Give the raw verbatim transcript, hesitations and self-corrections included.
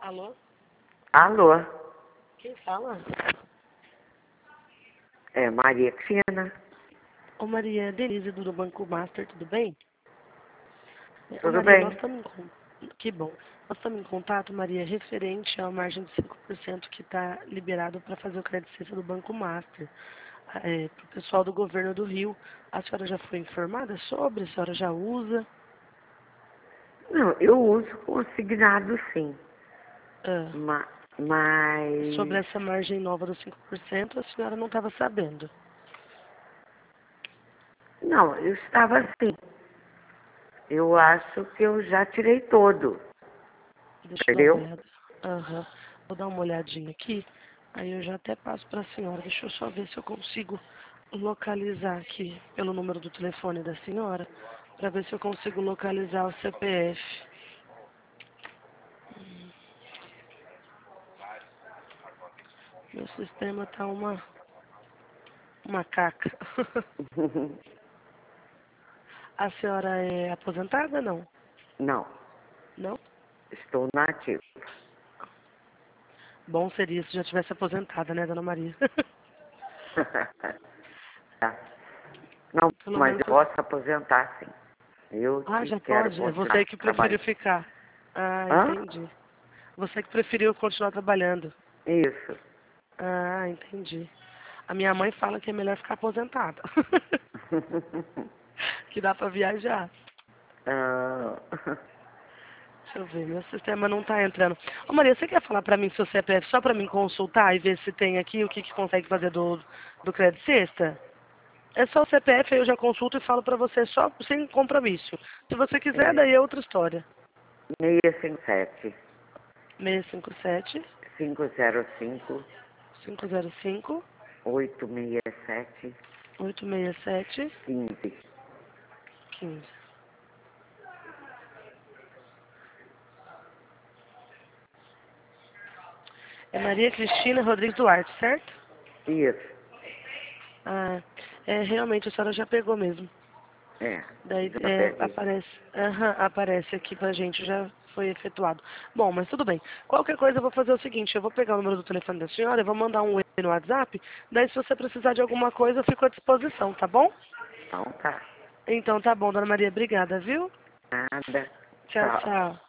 Alô? Alô, Quem fala? é Maria Cristina, Ô Maria, é Denise do Banco Master, tudo bem? É, Ô tudo Maria, nós bem? estamos em con- que bom. Nós estamos em contato, Maria, referente à margem de cinco por cento que está liberado para fazer o crédito cesta do Banco Master. Para o pessoal do governo do Rio. A senhora já foi informada sobre? A senhora já usa? Não, eu uso consignado sim, Ah, ma- sobre mas essa margem nova dos cinco por cento, a senhora não estava sabendo. não, eu estava assim. Eu acho que eu já tirei todo, Deixa eu dar uma entendeu? olhada. Aham. Vou dar uma olhadinha aqui. Aí eu já até passo para a senhora. Deixa eu só ver se eu consigo localizar aqui pelo número do telefone da senhora, para ver se eu consigo localizar o C P F. Meu sistema tá uma, uma caca. A senhora é aposentada, não? Não, Não? estou na ativa. Bom seria se já tivesse aposentada, né, dona Maria? Tá. Não, Pelo mas menos. eu posso aposentar sim. Eu Ah, que já quero pode? É você continuar que preferiu trabalhando. ficar. Ah, Hã? entendi. Você que preferiu continuar trabalhando. Isso. Ah, entendi. A minha mãe fala que é melhor ficar aposentada. Que dá pra viajar. Ah, Deixa eu ver, meu sistema não tá entrando. Ô Maria, você quer falar pra mim seu C P F só pra mim consultar e ver se tem aqui o que, que consegue fazer do, do crédito sexta? É só o C P F, aí eu já consulto e falo pra você só sem compromisso. Se você quiser, é daí é outra história. seis cinco sete, seis cinco sete, cinco zero cinco, cinco zero cinco, oito seis sete, oito seis sete, quinze. quinze. É Maria Cristina Rodrigues Duarte, certo? Isso. Ah, é, realmente a senhora já pegou mesmo. É, Daí já é, peguei. aparece, aham, aparece aqui pra gente, já foi efetuado. Bom, mas tudo bem. Qualquer coisa eu vou fazer o seguinte, eu vou pegar o número do telefone da senhora, eu vou mandar um e-mail no WhatsApp, daí se você precisar de alguma coisa eu fico à disposição, tá bom? Então tá. Então tá bom, dona Maria, obrigada, viu? Nada. Tchau, Tchau. tchau.